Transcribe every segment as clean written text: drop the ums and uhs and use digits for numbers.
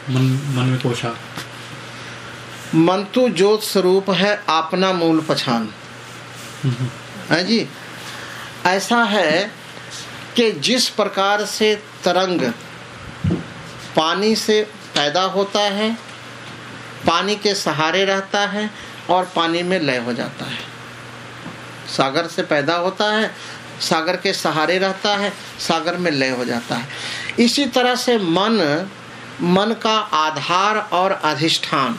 मन में कोशा। मन तो ज्योत स्वरूप है, अपना मूल पहचान है जी। ऐसा है कि जिस प्रकार से तरंग पानी से पैदा होता है, पानी के सहारे रहता है और पानी में लय हो जाता है। सागर से पैदा होता है, सागर के सहारे रहता है, सागर में लय हो जाता है। इसी तरह से मन का आधार और अधिष्ठान,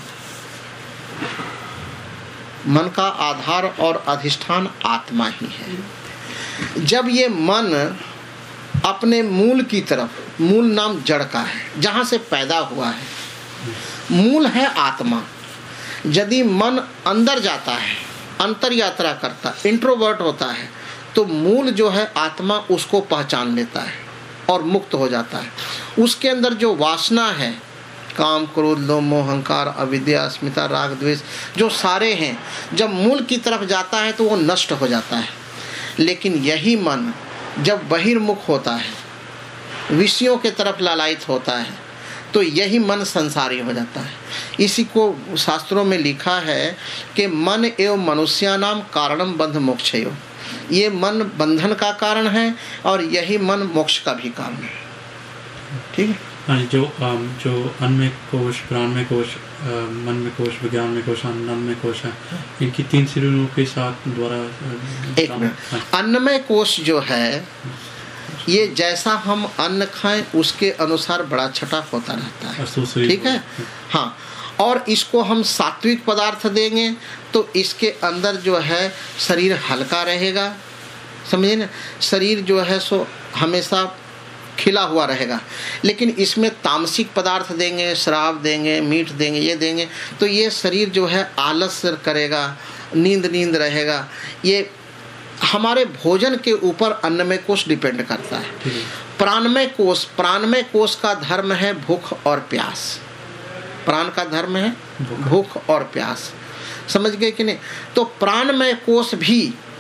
मन का आधार और अधिष्ठान आत्मा ही है। जब ये मन अपने मूल की तरफ, मूल नाम जड़ का है, जहाँ से पैदा हुआ है, मूल है आत्मा। यदि मन अंदर जाता है, अंतर यात्रा करता, इंट्रोवर्ट होता है, तो मूल जो है आत्मा उसको पहचान लेता है और मुक्त हो जाता है। उसके अंदर जो वासना है, काम, क्रोध, लोभ, मोह, अहंकार, अविद्या, अस्मिता, राग, द्वेष, जो सारे हैं, जब मूल की तरफ जाता है तो वो नष्ट हो जाता है। लेकिन यही मन जब बहिर्मुख होता है, विषयों के तरफ लालायित होता है, तो यही मन संसारी हो जाता है। इसी को शास्त्रों में लिखा है कि मन एवं मनुष्यानाम कारणम बंध मोक्षयो। ये मन बंधन का कारण है और यही मन मोक्ष का भी कारण है। ठीक है। जो अन्नमय कोश, प्राणमय कोश, मन में कोश, विज्ञान में कोश, अन्नमय कोश है, इनकी 3 श्रेणियों के साथ द्वारा एक मिनट। अन्नमय कोश जो है, ये जैसा हम अन्न खाएं उसके अनुसार बड़ा छटा होता रहता है। ठीक है। हाँ, और इसको हम सात्विक पदार्थ देंगे तो इसके अंदर जो है शरीर हल्का रहेगा, समझे ना। शरीर जो है सो हमेशा खिला हुआ रहेगा। लेकिन इसमें तामसिक पदार्थ देंगे, शराब देंगे, मीठ देंगे, ये देंगे, तो ये शरीर जो है आलस करेगा, नींद रहेगा। ये हमारे भोजन के ऊपर अन्नमय कोश डिपेंड करता है। प्राणमय कोश का धर्म है भूख और प्यास। प्राण का धर्म है भूख और प्यास, समझ गए कि नहीं। तो प्राणमय कोश भी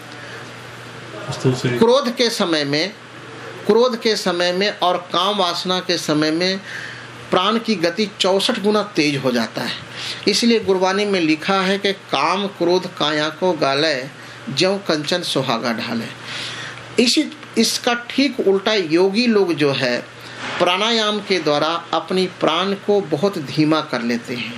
क्रोध के समय में और काम वासना के समय में प्राण की गति 64 गुना तेज हो जाता है। इसलिए गुरबानी में लिखा है कि काम क्रोध काया को गाले, ज्यों कंचन सुहागा ढाले। इसका ठीक उल्टा योगी लोग जो है प्राणायाम के द्वारा अपनी प्राण को बहुत धीमा कर लेते हैं।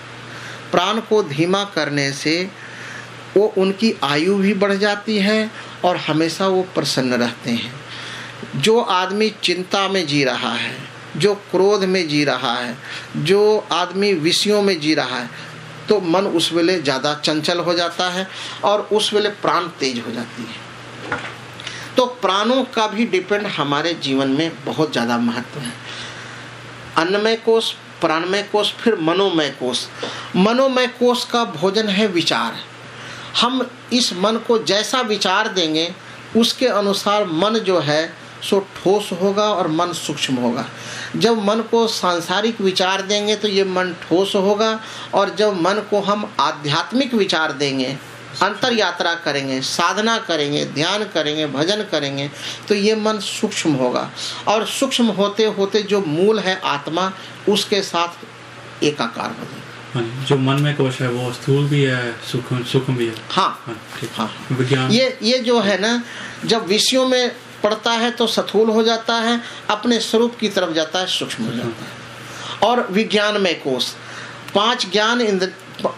प्राण को धीमा करने से वो उनकी आयु भी बढ़ जाती है और हमेशा वो प्रसन्न रहते हैं। जो आदमी चिंता में जी रहा है, जो क्रोध में जी रहा है, जो आदमी विषयों में जी रहा है, तो मन उस वेले ज़्यादा चंचल हो जाता है और उस वेले प्राण तेज हो जाती है। तो प्राणों का भी डिपेंड हमारे जीवन में बहुत ज़्यादा महत्व है। अन्नमय कोश, प्राणमय कोश, फिर मनोमय कोश। मनोमय कोश का भोजन है विचार। हम इस मन को जैसा विचार देंगे उसके अनुसार मन जो है सो ठोस होगा और मन सूक्ष्म होगा। जब मन को सांसारिक विचार देंगे तो ये मन ठोस होगा, और जब मन को हम आध्यात्मिक विचार देंगे, अंतर यात्रा करेंगे, साधना करेंगे, ध्यान करेंगे, भजन करेंगे, तो ये मन सूक्ष्म होगा। और सूक्ष्म होते होते जो मूल है आत्मा, उसके साथ एकाकार हो जाएगा। जो मन में कोश है वो स्थूल भी है, सूक्ष्म भी है। हाँ, हाँ। विज्ञान ये जो है ना, जब विषयों में पड़ता है तो स्थूल हो जाता है, अपने स्वरूप की तरफ जाता है, सूक्ष्म हो जाता है। और विज्ञान में कोश 5 ज्ञान इंद्र।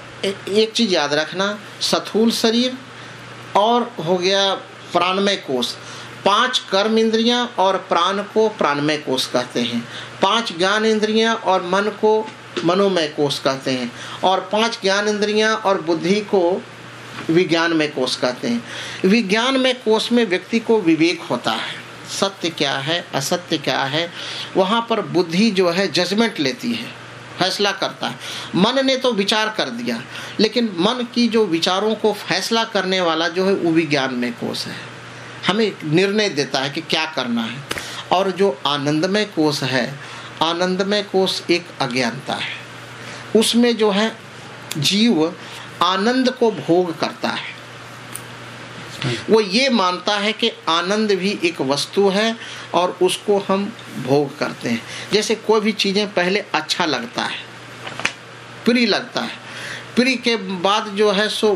एक चीज याद रखना, स्थूल शरीर और हो गया प्राणमय कोश। 5 कर्म इंद्रियां और प्राण को प्राणमय कोश कहते हैं। 5 ज्ञान इंद्रियां और मन को मनोमय कोश कहते हैं। और 5 ज्ञान इंद्रियां और बुद्धि को विज्ञान में कोश कहते हैं। विज्ञान में कोश में व्यक्ति को विवेक होता है, सत्य क्या है, असत्य क्या है। वहाँ पर बुद्धि जो है जजमेंट लेती है, फैसला करता है। मन ने तो विचार कर दिया, लेकिन मन की जो विचारों को फैसला करने वाला जो है वो विज्ञान में कोश है, हमें निर्णय देता है कि क्या करना है। और जो आनंदमय कोश है, आनंदमय कोश एक अज्ञानता है। उसमें जो है जीव आनंद को भोग करता है, वो ये मानता है कि आनंद भी एक वस्तु है और उसको हम भोग करते हैं। जैसे कोई भी चीज़ें पहले अच्छा लगता है, प्रिय लगता है, प्रिय के बाद जो है सो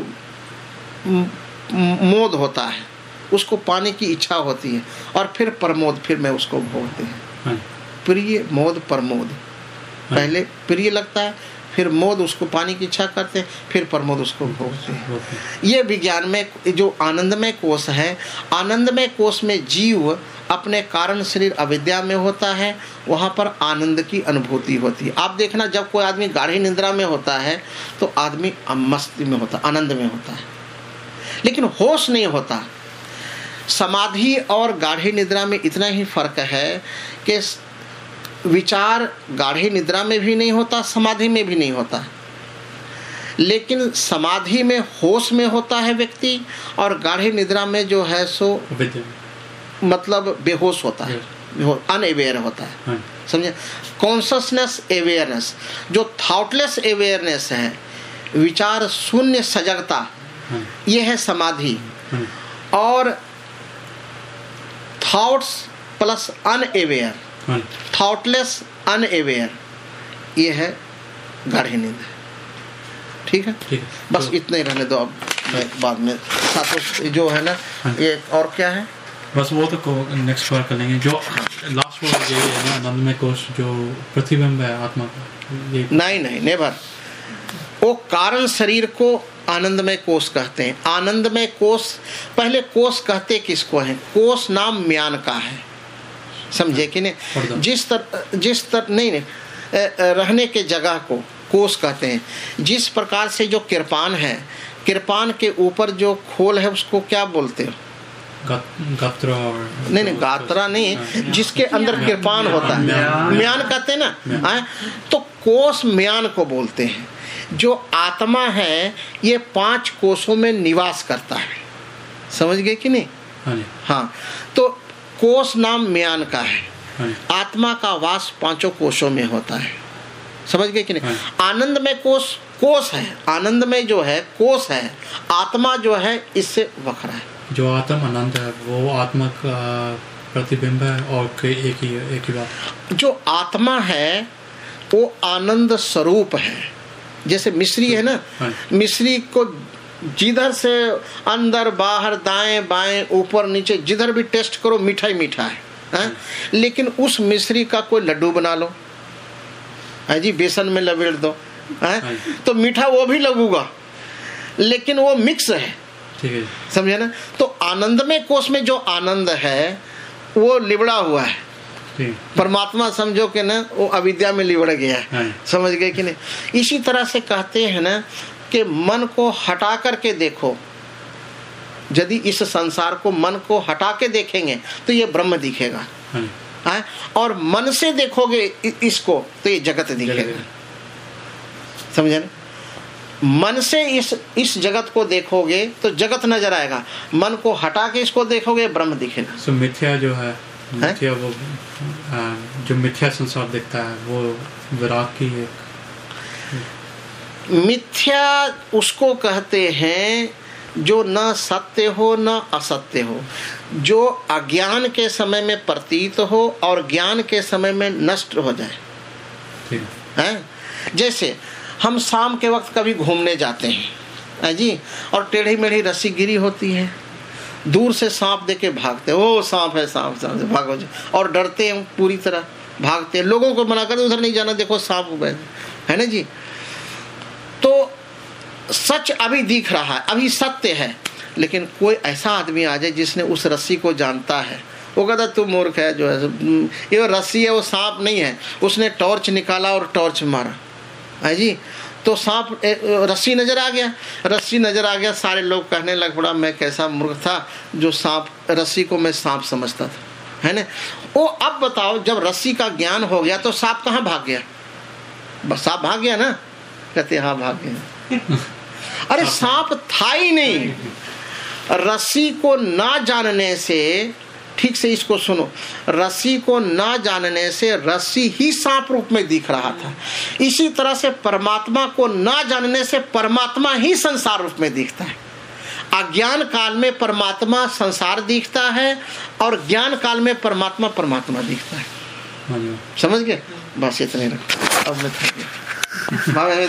मोद होता है, उसको पाने की इच्छा होती है, और फिर प्रमोद, फिर मैं उसको भोगते हैं। प्रिय, मोद, प्रमोद। पहले प्रिय लगता है, फिर मोद, उसको पाने की इच्छा करते हैं, फिर प्रमोद, उसको भोगते हैं। ये विज्ञान में जो आनंदमय कोष है, आनंदमय कोष में जीव अपने कारण शरीर अविद्या में होता है, वहाँ पर आनंद की अनुभूति होती है। आप देखना, जब कोई आदमी गाढ़ी निद्रा में होता है तो आदमी मस्ती में होता, आनंद में होता है, लेकिन होश नहीं होता। समाधि और गाढ़ी निद्रा में इतना ही फर्क है कि विचार गाढ़ी निद्रा में भी नहीं होता, समाधि में भी नहीं होता, लेकिन समाधि में होश में होता है व्यक्ति, और गाढ़ी निद्रा में जो है सो मतलब बेहोश होता है, अनअवेयर होता है। समझे? कॉन्शसनेस अवेयरनेस, जो थॉटलेस अवेयरनेस है, विचार शून्य सजगता, ये है समाधि। और thoughts plus unaware, thoughtless unaware, ये है गाढ़ी नींद। ठीक है, बस इतना ही रहने दो। अब मैं बाद में साथ जो है ना, ये और क्या है, बस वो तो नेक्स्ट बार कर लेंगे। जो लास्ट वर्ड ये है ना, आनंदमय कोष जो प्रतिबिंब है आत्मा का, ये नहीं नेवर। वो कारण शरीर को आनंदमय कोष कहते हैं। आनंदमय कोष, पहले कोष कहते किसको हैं? कोष नाम म्यान का है, समझे कि नहीं? जिस तरह नहीं रहने के जगह को कोष कहते हैं। जिस प्रकार से जो किरपान है, किरपान के ऊपर जो खोल है उसको क्या बोलते हो? गात्रा। नहीं गात्रा नहीं, जिसके अंदर किरपान होता है, म्यान कहते हैं ना। तो कोष म्यान को बोलते हैं। जो आत्मा है ये 5 कोषों में निवास करता है, समझ गए कि नहीं? हाँ, तो कोष नाम म्यान का है। आत्मा का वास 5 कोषों में होता है, समझ गए कि नहीं? आनंद में कोष है, आनंद में जो है कोष है, आत्मा जो है इससे वखरा है। जो आत्म अनंत है वो आत्मा का प्रतिबिंब है, और एक ही बात। जो आत्मा है वो आनंद स्वरूप है। जैसे मिश्री है ना, मिश्री को जिधर से अंदर बाहर दाएं बाएं ऊपर नीचे जिधर भी टेस्ट करो मीठा ही मीठा है। लेकिन उस मिश्री का कोई लड्डू बना लो है जी, बेसन में लपेट दो है, तो मीठा वो भी लगूगा, लेकिन वो मिक्स है, समझे ना? तो आनंदमय कोष में जो आनंद है वो लिबड़ा हुआ है। परमात्मा समझो कि ना वो अविद्या में लिबड़ गया है, समझ गए कि नहीं? इसी तरह से कहते हैं ना कि मन को हटा करके देखो, यदि इस संसार को मन को हटा के देखेंगे तो ये ब्रह्म दिखेगा, और मन से देखोगे इसको तो ये जगत दिखेगा, समझे ना? मन से इस जगत को देखोगे तो जगत नजर आएगा, मन को हटा के इसको देखोगे ब्रह्म दिखेगा। so, मिथ्या जो है, मिथ्या वो जो मिथ्या संसार दिखता है वो विराग की है। मिथ्या उसको कहते हैं जो न सत्य हो न असत्य हो, जो अज्ञान के समय में प्रतीत हो और ज्ञान के समय में नष्ट हो जाए। हैं? जैसे हम शाम के वक्त कभी घूमने जाते हैं जी, और टेढ़ी मेढ़ी रस्सी गिरी होती है, दूर से सांप देके भागते, ओ सांप है, सांप सांप से भागो, और डरते हैं पूरी तरह, भागते हैं, लोगों को मना कर उधर नहीं जाना, देखो सांप है ना जी। तो सच अभी दिख रहा है, अभी सत्य है, लेकिन कोई ऐसा आदमी आ जाए जिसने उस रस्सी को जानता है, वो कहता तू मूर्ख है, जो है ये रस्सी है, वो सांप नहीं है। उसने टॉर्च निकाला और टॉर्च मारा है जी, तो सांप रस्सी नजर आ गया, रस्सी नजर आ गया, सारे लोग कहने लग पड़ा मैं कैसा मूर्ख था जो सांप, रस्सी को मैं सांप समझता था, है ना? वो अब बताओ, जब रस्सी का ज्ञान हो गया तो सांप कहाँ भाग गया? बस सांप भाग गया ना? कहते हाँ भाग गया। अरे सांप था ही नहीं। रस्सी को ना जानने से, ठीक से इसको सुनो, रस्सी को ना जानने से रस्सी ही सांप रूप में दिख रहा था। इसी तरह से परमात्मा को ना जानने से परमात्मा ही संसार रूप में दिखता है। अज्ञान काल में परमात्मा संसार दिखता है और ज्ञान काल में परमात्मा परमात्मा दिखता है। समझ गए? बस इतने रखो, अब मैं थक गया।